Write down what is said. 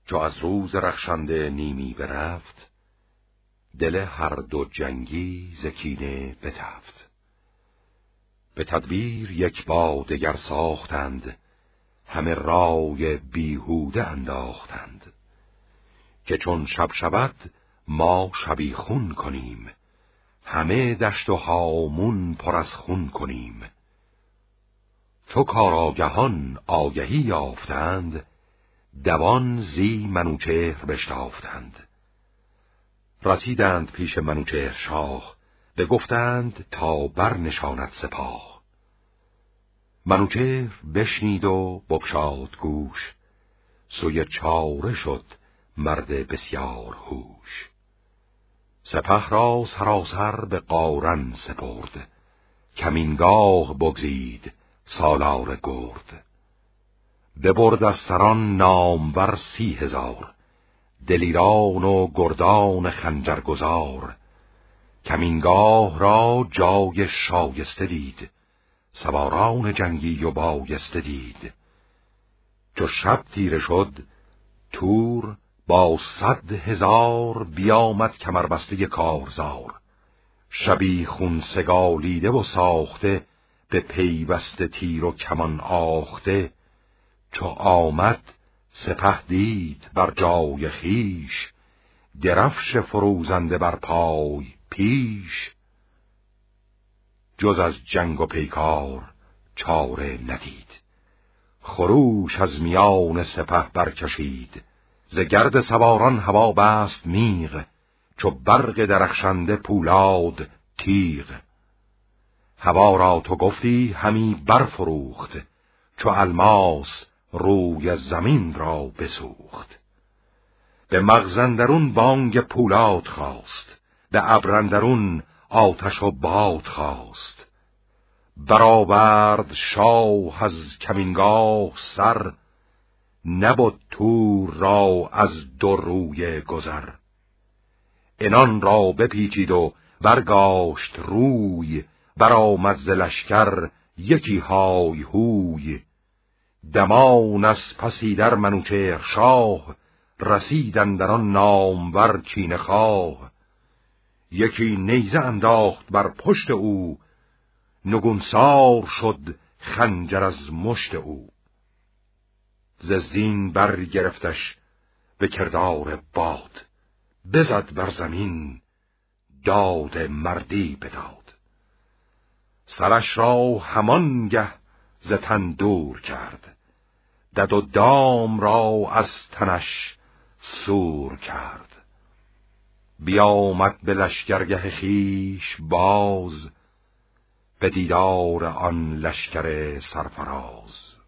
چو از روز رخشنده نیمی برفت، دل هر دو جنگی ز کینه بتفت. به تدبیر یک با دگر ساختند، همه رای بیهوده انداختند. که چون شب شود ما شبیخون کنیم، همه دشت و هامون پر از خون کنیم. چو کارآگهان آگهی یافتند، دوان زی منوچهر بشتافتند. رسیدند پیش منوچهر شاه، بگفتند تا برنشاند سپاه. منوچهر بشنید و بگشاد گوش، سوی چاره شد مرد بسیار هوش. سپه را سراسر به قارن سپرد، کمینگاه بگزید سالار گرد. ببرد از سران نامور 30,000، دلیران و گردان خنجرگزار. کمینگاه را جای شایسته دید، سواران جنگی و بایسته دید. چو شب تیره شد تور با 100,000، بیامد کمربسته کارزار. شبی خون سگالیده و ساخته، به پیوسته تیر و کمان آخته. چو آمد سپه دید بر جای خیش، درفش فروزنده بر پای پیش. جز از جنگ و پیکار چاره ندید، خروش از میان سپه برکشید. ز گرد سواران هوا بست میغ، چو برق درخشنده پولاد تیغ. هوا را تو گفتی همی برفروخت، چو الماس روی زمین را بسوخت. به مغز اندرون بانگ پولاد خواست، به ابر اندرون آتش و باد خواست. برآورد شاه از کمینگاه سر، نبد تور را از دو روی گذر. عنان را بپیچید و برگاشت روی، برآمد ز لشکر یکی های هوی. دمان از پسی در منوچهر شاه، رسیدند در آن نامور کینه خواه. یکی نیزه انداخت بر پشت او، نگونسار شد خنجر از مشت او. ز زین برگرفتش به کردار باد، بزد بر زمین داد مردی بداد. سرش را همانگه ز تن دور کرد، دد و دام را از تنش سور کرد. بیامد به لشکرگه خیش باز، به دیدار آن لشکر سرفراز.